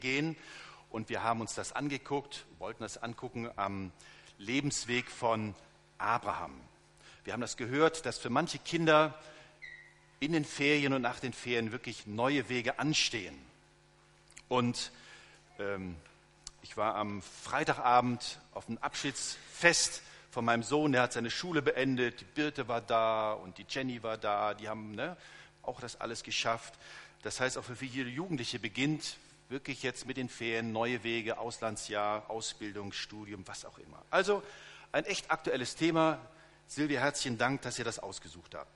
gehen und wir haben uns das angeguckt, wollten das angucken am Lebensweg von Abraham. Wir haben das gehört, dass für manche Kinder in den Ferien und nach den Ferien wirklich neue Wege anstehen. Und ich war am Freitagabend auf einem Abschiedsfest von meinem Sohn, der hat seine Schule beendet, die Birte war da und die Jenny war da, die haben auch das alles geschafft. Das heißt, auch für jede Jugendliche beginnt wirklich jetzt mit den Ferien neue Wege, Auslandsjahr, Ausbildung, Studium, was auch immer. Also ein echt aktuelles Thema. Silvia, herzlichen Dank, dass ihr das ausgesucht habt.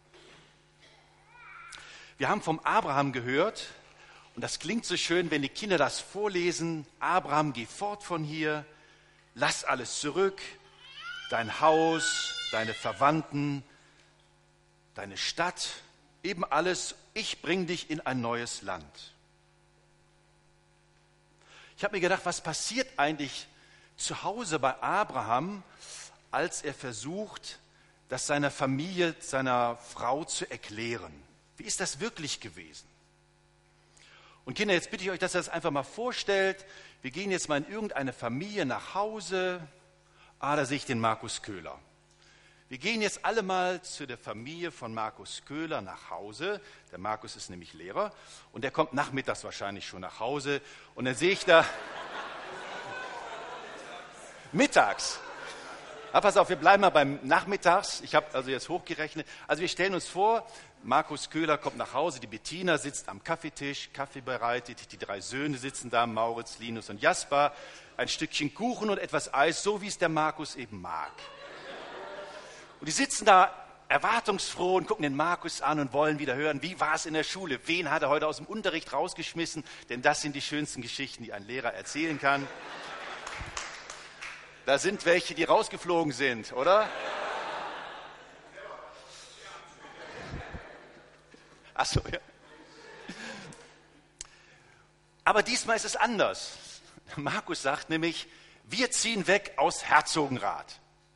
Wir haben vom Abraham gehört, und das klingt so schön, wenn die Kinder das vorlesen. Abraham, geh fort von hier, lass alles zurück, dein Haus, deine Verwandten, deine Stadt, eben alles, ich bringe dich in ein neues Land. Ich habe mir gedacht, was passiert eigentlich zu Hause bei Abraham, als er versucht, das seiner Familie, seiner Frau zu erklären? Wie ist das wirklich gewesen? Und Kinder, jetzt bitte ich euch, dass ihr das einfach mal vorstellt. Wir gehen jetzt mal in irgendeine Familie nach Hause. Da sehe ich den Markus Köhler. Wir gehen jetzt alle mal zu der Familie von Markus Köhler nach Hause. Der Markus ist nämlich Lehrer und der kommt nachmittags wahrscheinlich schon nach Hause. Und dann sehe ich da mittags. Pass auf, wir bleiben mal beim Nachmittags. Ich habe also jetzt hochgerechnet. Also wir stellen uns vor, Markus Köhler kommt nach Hause, die Bettina sitzt am Kaffeetisch, Kaffee bereitet, die 3 Söhne sitzen da, Mauritz, Linus und Jasper, ein Stückchen Kuchen und etwas Eis, so wie es der Markus eben mag. Und die sitzen da erwartungsfroh und gucken den Markus an und wollen wieder hören, wie war es in der Schule, wen hat er heute aus dem Unterricht rausgeschmissen, denn das sind die schönsten Geschichten, die ein Lehrer erzählen kann. Da sind welche, die rausgeflogen sind, oder? Ach so, ja. Aber diesmal ist es anders. Markus sagt nämlich, wir ziehen weg aus Herzogenrath.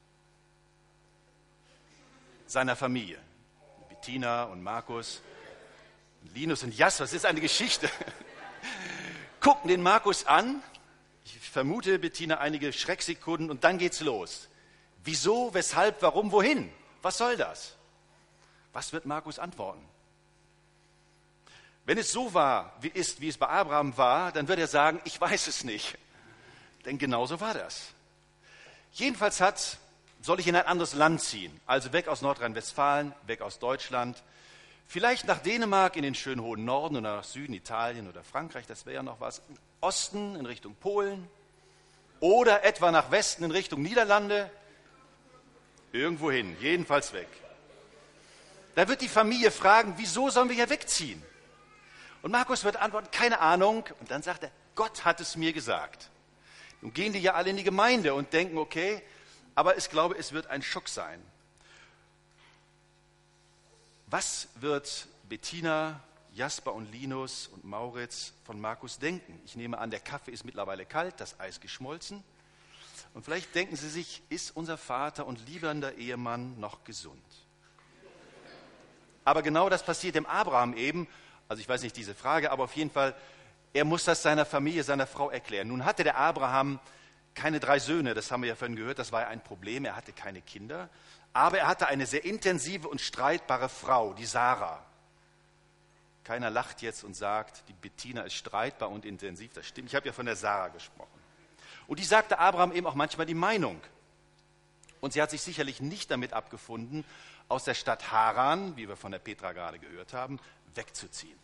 Seiner Familie. Bettina und Markus, Linus und Jasper, das ist eine Geschichte. Gucken den Markus an. Ich vermute, Bettina, einige Schrecksekunden und dann geht's los. Wieso, weshalb, warum, wohin? Was soll das? Was wird Markus antworten? Wenn es so war, wie es bei Abraham war, dann wird er sagen, ich weiß es nicht. Denn genauso war das. Jedenfalls soll ich in ein anderes Land ziehen. Also weg aus Nordrhein-Westfalen, weg aus Deutschland. Vielleicht nach Dänemark in den schönen hohen Norden oder nach Süden, Italien oder Frankreich, das wäre ja noch was. Im Osten in Richtung Polen oder etwa nach Westen in Richtung Niederlande. Irgendwo hin, jedenfalls weg. Da wird die Familie fragen, wieso sollen wir hier wegziehen? Und Markus wird antworten, keine Ahnung. Und dann sagt er, Gott hat es mir gesagt. Nun gehen die ja alle in die Gemeinde und denken, okay, aber ich glaube, es wird ein Schock sein. Was wird Bettina, Jasper und Linus und Mauritz von Markus denken? Ich nehme an, der Kaffee ist mittlerweile kalt, das Eis geschmolzen. Und vielleicht denken sie sich, ist unser Vater und liebender Ehemann noch gesund? Aber genau das passiert dem Abraham eben. Also ich weiß nicht diese Frage, aber auf jeden Fall, er muss das seiner Familie, seiner Frau erklären. Nun hatte der Abraham keine 3 Söhne, das haben wir ja vorhin gehört, das war ja ein Problem, er hatte keine Kinder. Aber er hatte eine sehr intensive und streitbare Frau, die Sarah. Keiner lacht jetzt und sagt, die Bettina ist streitbar und intensiv, das stimmt. Ich habe ja von der Sarah gesprochen. Und die sagte Abraham eben auch manchmal die Meinung. Und sie hat sich sicherlich nicht damit abgefunden, aus der Stadt Haran, wie wir von der Petra gerade gehört haben, wegzuziehen.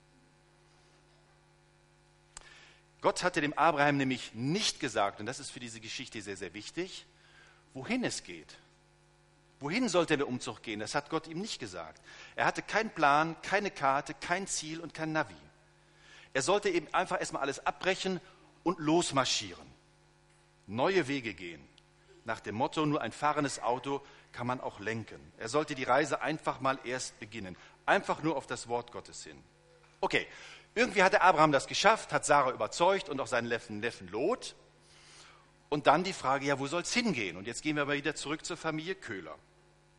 Gott hatte dem Abraham nämlich nicht gesagt, und das ist für diese Geschichte sehr, sehr wichtig, wohin es geht. Wohin sollte der Umzug gehen? Das hat Gott ihm nicht gesagt. Er hatte keinen Plan, keine Karte, kein Ziel und kein Navi. Er sollte eben einfach erstmal alles abbrechen und losmarschieren. Neue Wege gehen. Nach dem Motto, nur ein fahrendes Auto kann man auch lenken. Er sollte die Reise einfach mal erst beginnen. Einfach nur auf das Wort Gottes hin. Okay, irgendwie hat der Abraham das geschafft, hat Sarah überzeugt und auch seinen Neffen Lot. Und dann die Frage, ja, wo soll es hingehen? Und jetzt gehen wir aber wieder zurück zur Familie Köhler.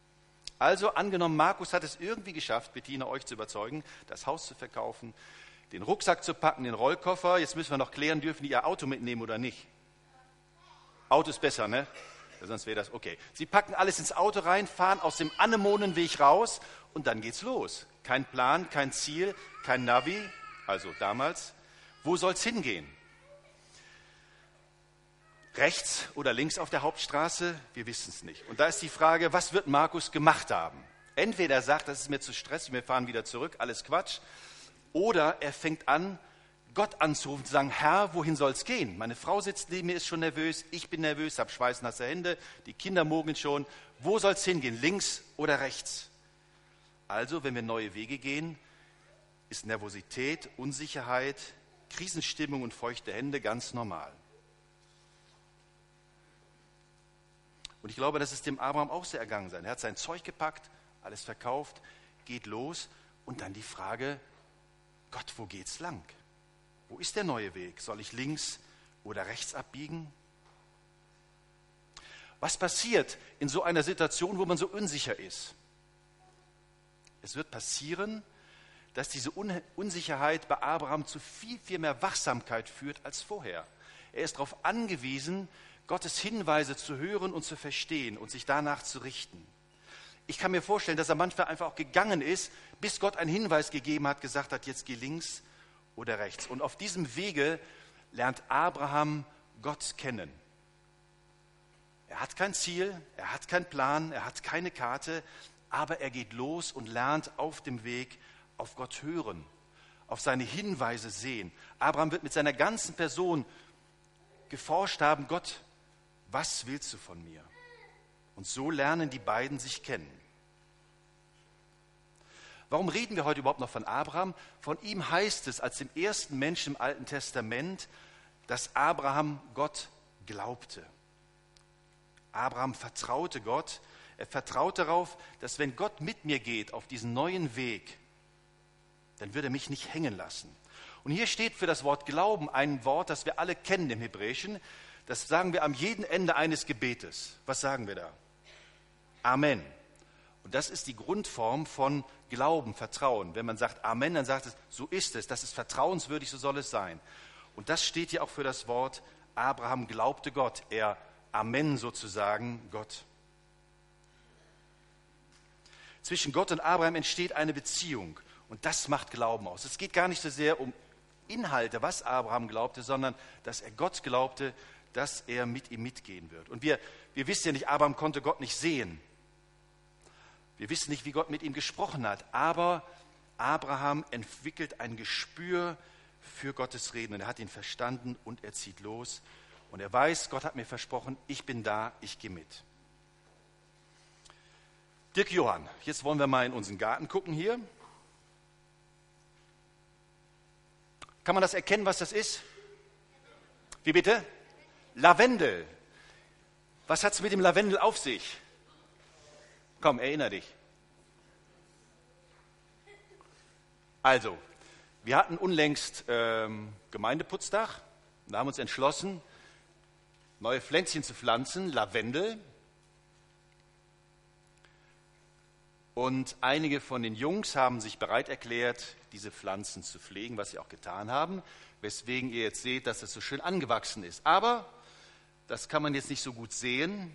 Also angenommen, Markus hat es irgendwie geschafft, Bettina euch zu überzeugen, das Haus zu verkaufen, den Rucksack zu packen, den Rollkoffer. Jetzt müssen wir noch klären, dürfen die ihr Auto mitnehmen oder nicht? Auto ist besser, ne? Ja, sonst wäre das okay. Sie packen alles ins Auto rein, fahren aus dem Anemonenweg raus und dann geht's los. Kein Plan, kein Ziel, kein Navi, also damals. Wo soll's hingehen? Rechts oder links auf der Hauptstraße? Wir wissen es nicht. Und da ist die Frage, was wird Markus gemacht haben? Entweder er sagt, das ist mir zu stressig, wir fahren wieder zurück, alles Quatsch. Oder er fängt an, Gott anzurufen, zu sagen, Herr, wohin soll es gehen? Meine Frau sitzt neben mir, ist schon nervös, ich bin nervös, habe schweißnasse Hände, die Kinder mogeln schon. Wo soll es hingehen, links oder rechts? Also, wenn wir neue Wege gehen, ist Nervosität, Unsicherheit, Krisenstimmung und feuchte Hände ganz normal. Und ich glaube, das ist dem Abraham auch sehr ergangen sein. Er hat sein Zeug gepackt, alles verkauft, geht los und dann die Frage, Gott, wo geht's lang? Wo ist der neue Weg? Soll ich links oder rechts abbiegen? Was passiert in so einer Situation, wo man so unsicher ist? Es wird passieren, dass diese Unsicherheit bei Abraham zu viel, viel mehr Wachsamkeit führt als vorher. Er ist darauf angewiesen, Gottes Hinweise zu hören und zu verstehen und sich danach zu richten. Ich kann mir vorstellen, dass er manchmal einfach auch gegangen ist, bis Gott einen Hinweis gegeben hat, gesagt hat, jetzt geh links oder rechts. Und auf diesem Wege lernt Abraham Gott kennen. Er hat kein Ziel, er hat keinen Plan, er hat keine Karte, aber er geht los und lernt auf dem Weg auf Gott hören, auf seine Hinweise sehen. Abraham wird mit seiner ganzen Person geforscht haben, Gott, was willst du von mir? Und so lernen die beiden sich kennen. Warum reden wir heute überhaupt noch von Abraham? Von ihm heißt es als dem ersten Menschen im Alten Testament, dass Abraham Gott glaubte. Abraham vertraute Gott. Er vertraut darauf, dass wenn Gott mit mir geht auf diesen neuen Weg, dann wird er mich nicht hängen lassen. Und hier steht für das Wort Glauben ein Wort, das wir alle kennen im Hebräischen. Das sagen wir am jeden Ende eines Gebetes. Was sagen wir da? Amen. Und das ist die Grundform von Glauben, Vertrauen. Wenn man sagt Amen, dann sagt es, so ist es, das ist vertrauenswürdig, so soll es sein. Und das steht hier auch für das Wort, Abraham glaubte Gott. Er Amen sozusagen Gott. Zwischen Gott und Abraham entsteht eine Beziehung. Und das macht Glauben aus. Es geht gar nicht so sehr um Inhalte, was Abraham glaubte, sondern dass er Gott glaubte, dass er mit ihm mitgehen wird. Und wir wissen ja nicht, Abraham konnte Gott nicht sehen. Wir wissen nicht, wie Gott mit ihm gesprochen hat. Aber Abraham entwickelt ein Gespür für Gottes Reden. Und er hat ihn verstanden und er zieht los. Und er weiß, Gott hat mir versprochen, ich bin da, ich gehe mit. Dirk Johann, jetzt wollen wir mal in unseren Garten gucken hier. Kann man das erkennen, was das ist? Wie bitte? Lavendel. Was hat es mit dem Lavendel auf sich? Komm, erinnere dich. Also, wir hatten unlängst Gemeindeputztag und haben uns entschlossen, neue Pflänzchen zu pflanzen, Lavendel. Und einige von den Jungs haben sich bereit erklärt, diese Pflanzen zu pflegen, was sie auch getan haben, weswegen ihr jetzt seht, dass es so schön angewachsen ist. Aber das kann man jetzt nicht so gut sehen.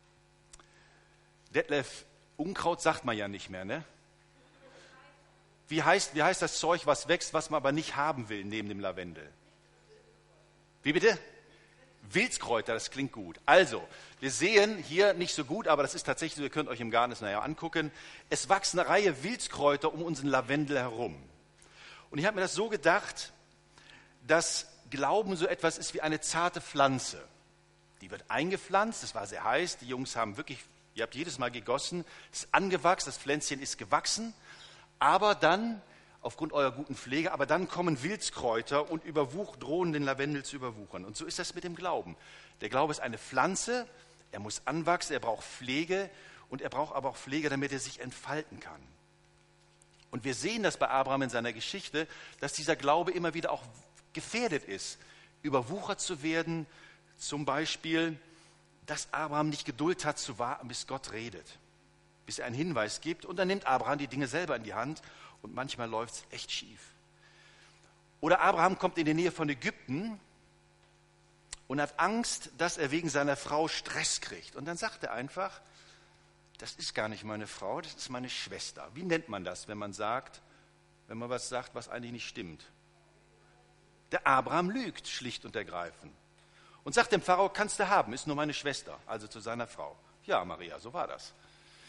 Detlef, Unkraut sagt man ja nicht mehr, ne? Wie heißt das Zeug, was wächst, was man aber nicht haben will neben dem Lavendel? Wie bitte? Wildkräuter, das klingt gut. Also, wir sehen hier nicht so gut, aber das ist tatsächlich so, ihr könnt euch im Garten das nachher angucken. Es wachsen eine Reihe Wildkräuter um unseren Lavendel herum. Und ich habe mir das so gedacht, dass Glauben so etwas ist wie eine zarte Pflanze. Die wird eingepflanzt, es war sehr heiß, die Jungs haben wirklich, ihr habt jedes Mal gegossen, es ist angewachsen, das Pflänzchen ist gewachsen, aber dann, aufgrund eurer guten Pflege, aber dann kommen Wildkräuter und drohen den Lavendel zu überwuchern. Und so ist das mit dem Glauben. Der Glaube ist eine Pflanze, er muss anwachsen, er braucht Pflege und er braucht aber auch Pflege, damit er sich entfalten kann. Und wir sehen das bei Abraham in seiner Geschichte, dass dieser Glaube immer wieder auch gefährdet ist, überwuchert zu werden, zum Beispiel, dass Abraham nicht Geduld hat zu warten, bis Gott redet, bis er einen Hinweis gibt. Und dann nimmt Abraham die Dinge selber in die Hand und manchmal läuft es echt schief. Oder Abraham kommt in die Nähe von Ägypten und hat Angst, dass er wegen seiner Frau Stress kriegt. Und dann sagt er einfach, das ist gar nicht meine Frau, das ist meine Schwester. Wie nennt man das, wenn man was sagt, was eigentlich nicht stimmt? Der Abraham lügt schlicht und ergreifend und sagt dem Pharao, kannst du haben, ist nur meine Schwester, also zu seiner Frau. Ja, Maria, so war das.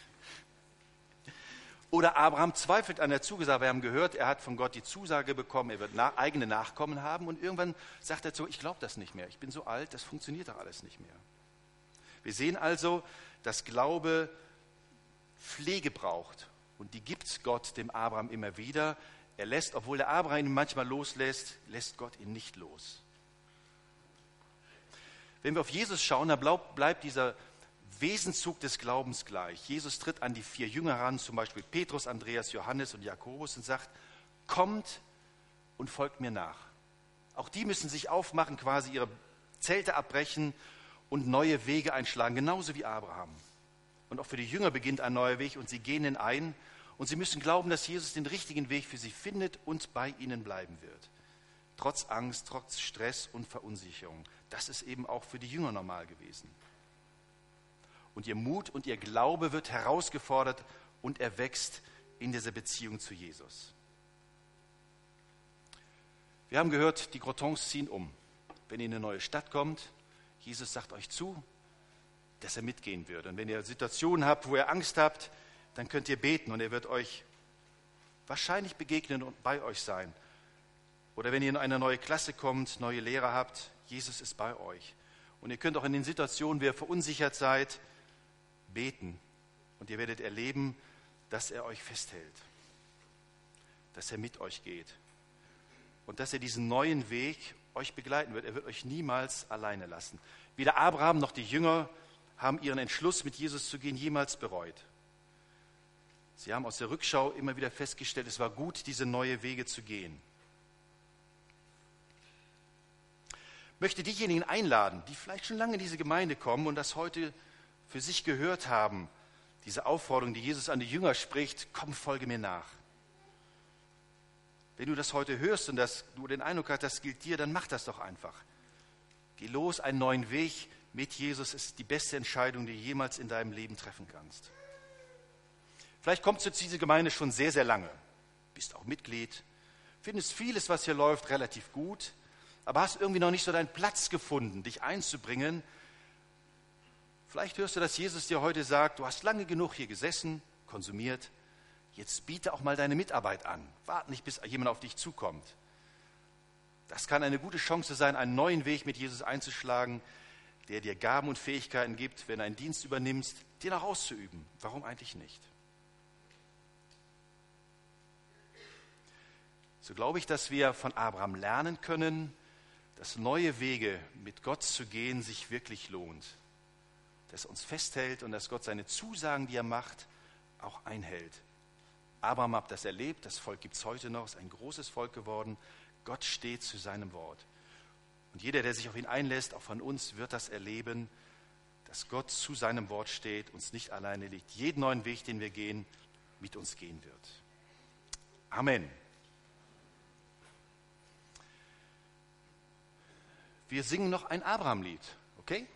Oder Abraham zweifelt an der Zusage. Wir haben gehört, er hat von Gott die Zusage bekommen, er wird eigene Nachkommen haben. Und irgendwann sagt er so, ich glaube das nicht mehr. Ich bin so alt, das funktioniert doch alles nicht mehr. Wir sehen also, dass Glaube Pflege braucht. Und die gibt Gott dem Abraham immer wieder. Er lässt, obwohl der Abraham ihn manchmal loslässt, lässt Gott ihn nicht los. Wenn wir auf Jesus schauen, dann bleibt dieser Wesenszug des Glaubens gleich. Jesus tritt an die 4 Jünger ran, zum Beispiel Petrus, Andreas, Johannes und Jakobus und sagt, kommt und folgt mir nach. Auch die müssen sich aufmachen, quasi ihre Zelte abbrechen und neue Wege einschlagen, genauso wie Abraham. Und auch für die Jünger beginnt ein neuer Weg und sie gehen ihn ein und sie müssen glauben, dass Jesus den richtigen Weg für sie findet und bei ihnen bleiben wird. Trotz Angst, trotz Stress und Verunsicherung. Das ist eben auch für die Jünger normal gewesen. Und ihr Mut und ihr Glaube wird herausgefordert und er wächst in dieser Beziehung zu Jesus. Wir haben gehört, die Crotons ziehen um. Wenn ihr in eine neue Stadt kommt, Jesus sagt euch zu, dass er mitgehen wird. Und wenn ihr Situationen habt, wo ihr Angst habt, dann könnt ihr beten und er wird euch wahrscheinlich begegnen und bei euch sein. Oder wenn ihr in eine neue Klasse kommt, neue Lehrer habt, Jesus ist bei euch. Und ihr könnt auch in den Situationen, wo ihr verunsichert seid, beten und ihr werdet erleben, dass er euch festhält, dass er mit euch geht und dass er diesen neuen Weg euch begleiten wird. Er wird euch niemals alleine lassen. Weder Abraham noch die Jünger haben ihren Entschluss, mit Jesus zu gehen, jemals bereut. Sie haben aus der Rückschau immer wieder festgestellt, es war gut, diese neue Wege zu gehen. Ich möchte diejenigen einladen, die vielleicht schon lange in diese Gemeinde kommen und das heute für sich gehört haben, diese Aufforderung, die Jesus an die Jünger spricht, komm, folge mir nach. Wenn du das heute hörst und du den Eindruck hast, das gilt dir, dann mach das doch einfach. Geh los, einen neuen Weg mit Jesus ist die beste Entscheidung, die du jemals in deinem Leben treffen kannst. Vielleicht kommst du zu dieser Gemeinde schon sehr, sehr lange, bist auch Mitglied, findest vieles, was hier läuft, relativ gut, aber hast irgendwie noch nicht so deinen Platz gefunden, dich einzubringen. Vielleicht hörst du, dass Jesus dir heute sagt, du hast lange genug hier gesessen, konsumiert, jetzt biete auch mal deine Mitarbeit an. Warte nicht, bis jemand auf dich zukommt. Das kann eine gute Chance sein, einen neuen Weg mit Jesus einzuschlagen, der dir Gaben und Fähigkeiten gibt, wenn du einen Dienst übernimmst, den auch auszuüben. Warum eigentlich nicht? So glaube ich, dass wir von Abraham lernen können, dass neue Wege mit Gott zu gehen sich wirklich lohnt. Dass er uns festhält und dass Gott seine Zusagen, die er macht, auch einhält. Abraham hat das erlebt, das Volk gibt es heute noch, ist ein großes Volk geworden. Gott steht zu seinem Wort. Und jeder, der sich auf ihn einlässt, auch von uns, wird das erleben, dass Gott zu seinem Wort steht, uns nicht alleine liegt, jeden neuen Weg, den wir gehen, mit uns gehen wird. Amen. Wir singen noch ein Abraham-Lied, okay?